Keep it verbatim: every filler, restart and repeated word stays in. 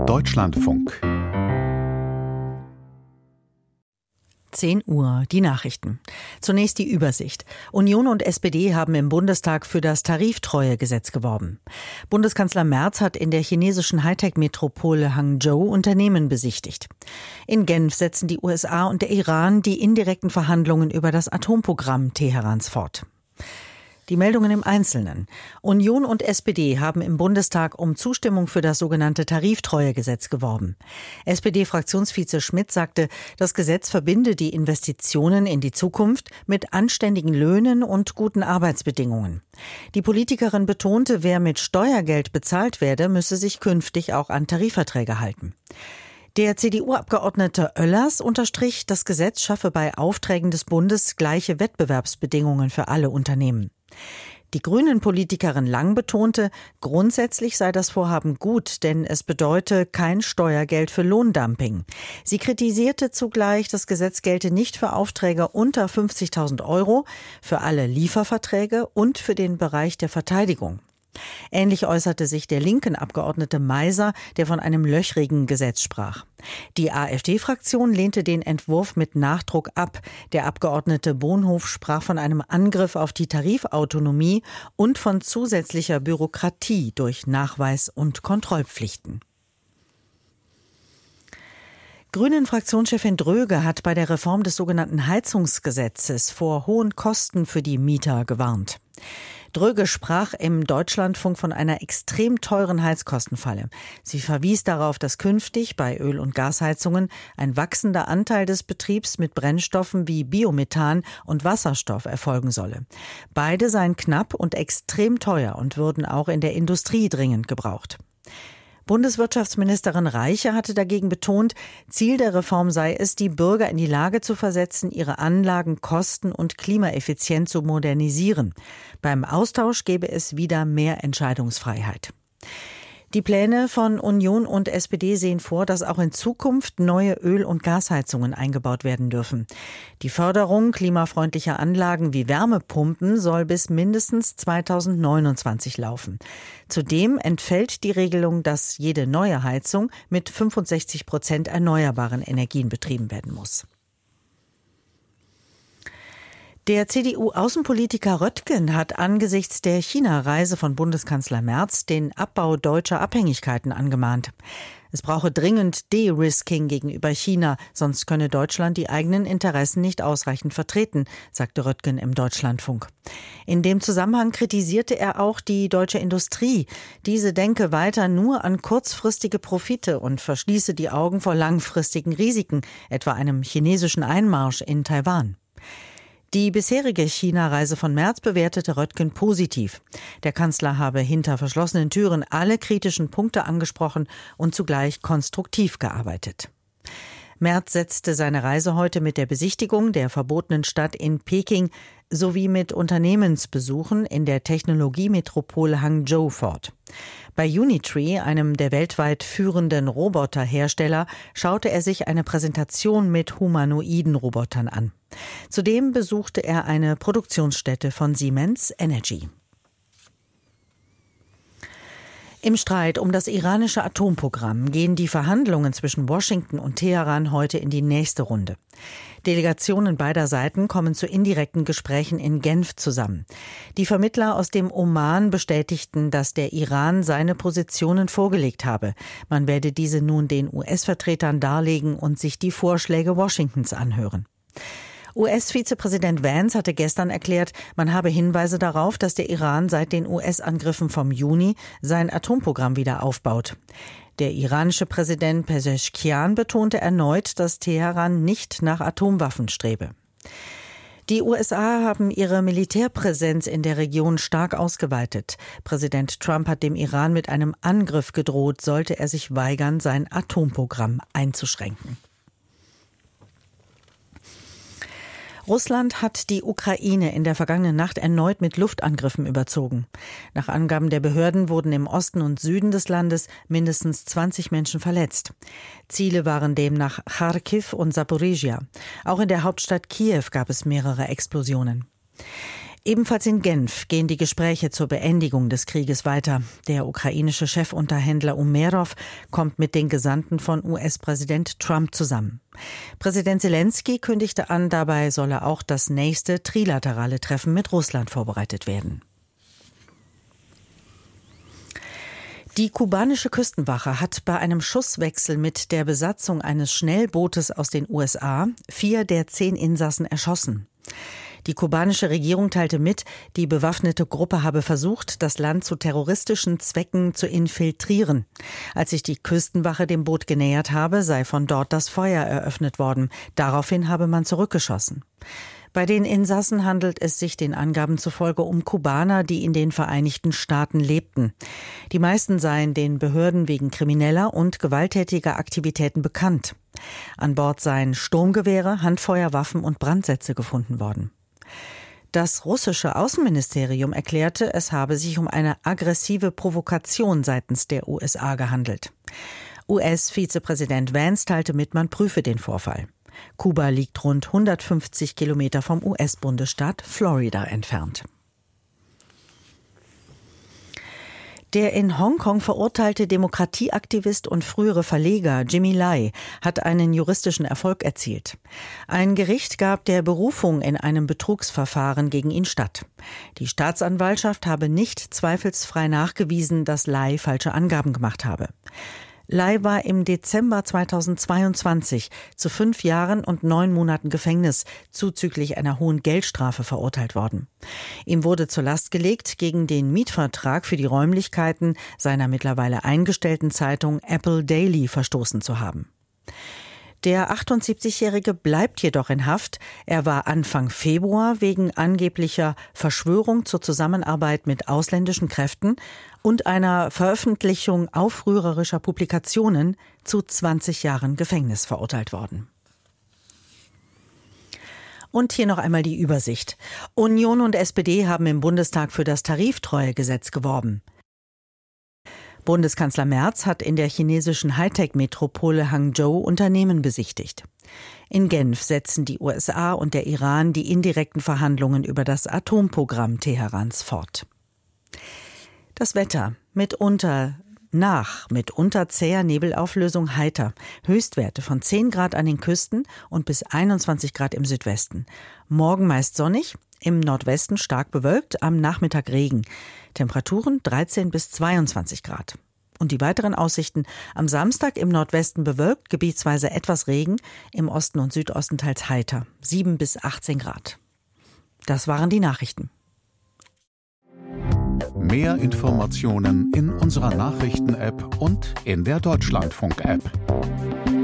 Deutschlandfunk. zehn Uhr, die Nachrichten. Zunächst die Übersicht. Union und S P D haben im Bundestag für das Tariftreuegesetz geworben. Bundeskanzler Merz hat in der chinesischen Hightech-Metropole Hangzhou Unternehmen besichtigt. In Genf setzen die U S A und der Iran die indirekten Verhandlungen über das Atomprogramm Teherans fort. Die Meldungen im Einzelnen. Union und S P D haben im Bundestag um Zustimmung für das sogenannte Tariftreuegesetz geworben. S P D-Fraktionsvize Schmidt sagte, das Gesetz verbinde die Investitionen in die Zukunft mit anständigen Löhnen und guten Arbeitsbedingungen. Die Politikerin betonte, wer mit Steuergeld bezahlt werde, müsse sich künftig auch an Tarifverträge halten. Der C D U-Abgeordnete Oellers unterstrich, das Gesetz schaffe bei Aufträgen des Bundes gleiche Wettbewerbsbedingungen für alle Unternehmen. Die Grünen-Politikerin Lang betonte, grundsätzlich sei das Vorhaben gut, denn es bedeute kein Steuergeld für Lohndumping. Sie kritisierte zugleich, das Gesetz gelte nicht für Aufträge unter fünfzigtausend Euro, für alle Lieferverträge und für den Bereich der Verteidigung. Ähnlich äußerte sich der linken Abgeordnete Meiser, der von einem löchrigen Gesetz sprach. Die AfD-Fraktion lehnte den Entwurf mit Nachdruck ab. Der Abgeordnete Bonhof sprach von einem Angriff auf die Tarifautonomie und von zusätzlicher Bürokratie durch Nachweis- und Kontrollpflichten. Grünen-Fraktionschefin Dröge hat bei der Reform des sogenannten Heizungsgesetzes vor hohen Kosten für die Mieter gewarnt. Dröge sprach im Deutschlandfunk von einer extrem teuren Heizkostenfalle. Sie verwies darauf, dass künftig bei Öl- und Gasheizungen ein wachsender Anteil des Betriebs mit Brennstoffen wie Biomethan und Wasserstoff erfolgen solle. Beide seien knapp und extrem teuer und würden auch in der Industrie dringend gebraucht. Bundeswirtschaftsministerin Reiche hatte dagegen betont, Ziel der Reform sei es, die Bürger in die Lage zu versetzen, ihre Anlagen kosten- und klimaeffizient zu modernisieren. Beim Austausch gäbe es wieder mehr Entscheidungsfreiheit. Die Pläne von Union und S P D sehen vor, dass auch in Zukunft neue Öl- und Gasheizungen eingebaut werden dürfen. Die Förderung klimafreundlicher Anlagen wie Wärmepumpen soll bis mindestens zweitausendneunundzwanzig laufen. Zudem entfällt die Regelung, dass jede neue Heizung mit fünfundsechzig Prozent erneuerbaren Energien betrieben werden muss. Der C D U-Außenpolitiker Röttgen hat angesichts der China-Reise von Bundeskanzler Merz den Abbau deutscher Abhängigkeiten angemahnt. Es brauche dringend De-Risking gegenüber China, sonst könne Deutschland die eigenen Interessen nicht ausreichend vertreten, sagte Röttgen im Deutschlandfunk. In dem Zusammenhang kritisierte er auch die deutsche Industrie. Diese denke weiter nur an kurzfristige Profite und verschließe die Augen vor langfristigen Risiken, etwa einem chinesischen Einmarsch in Taiwan. Die bisherige China-Reise von Merz bewertete Röttgen positiv. Der Kanzler habe hinter verschlossenen Türen alle kritischen Punkte angesprochen und zugleich konstruktiv gearbeitet. Merz setzte seine Reise heute mit der Besichtigung der verbotenen Stadt in Peking sowie mit Unternehmensbesuchen in der Technologiemetropole Hangzhou fort. Bei Unitree, einem der weltweit führenden Roboterhersteller, schaute er sich eine Präsentation mit humanoiden Robotern an. Zudem besuchte er eine Produktionsstätte von Siemens Energy. Im Streit um das iranische Atomprogramm gehen die Verhandlungen zwischen Washington und Teheran heute in die nächste Runde. Delegationen beider Seiten kommen zu indirekten Gesprächen in Genf zusammen. Die Vermittler aus dem Oman bestätigten, dass der Iran seine Positionen vorgelegt habe. Man werde diese nun den U S-Vertretern darlegen und sich die Vorschläge Washingtons anhören. U S-Vizepräsident Vance hatte gestern erklärt, man habe Hinweise darauf, dass der Iran seit den U S-Angriffen vom Juni sein Atomprogramm wieder aufbaut. Der iranische Präsident Pezeshkian betonte erneut, dass Teheran nicht nach Atomwaffen strebe. Die U S A haben ihre Militärpräsenz in der Region stark ausgeweitet. Präsident Trump hat dem Iran mit einem Angriff gedroht, sollte er sich weigern, sein Atomprogramm einzuschränken. Russland hat die Ukraine in der vergangenen Nacht erneut mit Luftangriffen überzogen. Nach Angaben der Behörden wurden im Osten und Süden des Landes mindestens zwanzig Menschen verletzt. Ziele waren demnach Charkiw und Saporizhia. Auch in der Hauptstadt Kiew gab es mehrere Explosionen. Ebenfalls in Genf gehen die Gespräche zur Beendigung des Krieges weiter. Der ukrainische Chefunterhändler Umerov kommt mit den Gesandten von U S-Präsident Trump zusammen. Präsident Selenskyj kündigte an, dabei solle auch das nächste trilaterale Treffen mit Russland vorbereitet werden. Die kubanische Küstenwache hat bei einem Schusswechsel mit der Besatzung eines Schnellbootes aus den U S A vier der zehn Insassen erschossen. Die kubanische Regierung teilte mit, die bewaffnete Gruppe habe versucht, das Land zu terroristischen Zwecken zu infiltrieren. Als sich die Küstenwache dem Boot genähert habe, sei von dort das Feuer eröffnet worden. Daraufhin habe man zurückgeschossen. Bei den Insassen handelt es sich den Angaben zufolge um Kubaner, die in den Vereinigten Staaten lebten. Die meisten seien den Behörden wegen krimineller und gewalttätiger Aktivitäten bekannt. An Bord seien Sturmgewehre, Handfeuerwaffen und Brandsätze gefunden worden. Das russische Außenministerium erklärte, es habe sich um eine aggressive Provokation seitens der U S A gehandelt. U S-Vizepräsident Vance teilte mit, man prüfe den Vorfall. Kuba liegt rund hundertfünfzig Kilometer vom U S-Bundesstaat Florida entfernt. Der in Hongkong verurteilte Demokratieaktivist und frühere Verleger Jimmy Lai hat einen juristischen Erfolg erzielt. Ein Gericht gab der Berufung in einem Betrugsverfahren gegen ihn statt. Die Staatsanwaltschaft habe nicht zweifelsfrei nachgewiesen, dass Lai falsche Angaben gemacht habe. Lai war im Dezember zweitausendzweiundzwanzig zu fünf Jahren und neun Monaten Gefängnis zuzüglich einer hohen Geldstrafe verurteilt worden. Ihm wurde zur Last gelegt, gegen den Mietvertrag für die Räumlichkeiten seiner mittlerweile eingestellten Zeitung Apple Daily verstoßen zu haben. Der achtundsiebzigjährige bleibt jedoch in Haft. Er war Anfang Februar wegen angeblicher Verschwörung zur Zusammenarbeit mit ausländischen Kräften und einer Veröffentlichung aufrührerischer Publikationen zu zwanzig Jahren Gefängnis verurteilt worden. Und hier noch einmal die Übersicht. Union und S P D haben im Bundestag für das Tariftreuegesetz geworben. Bundeskanzler Merz hat in der chinesischen Hightech-Metropole Hangzhou Unternehmen besichtigt. In Genf setzen die U S A und der Iran die indirekten Verhandlungen über das Atomprogramm Teherans fort. Das Wetter mitunter nach, mitunter zäher Nebelauflösung heiter. Höchstwerte von zehn Grad an den Küsten und bis einundzwanzig Grad im Südwesten. Morgen meist sonnig, im Nordwesten stark bewölkt, am Nachmittag Regen. Temperaturen dreizehn bis zweiundzwanzig Grad. Und die weiteren Aussichten: am Samstag im Nordwesten bewölkt, gebietsweise etwas Regen, im Osten und Südosten teils heiter, sieben bis achtzehn Grad. Das waren die Nachrichten. Mehr Informationen in unserer Nachrichten-App und in der Deutschlandfunk-App.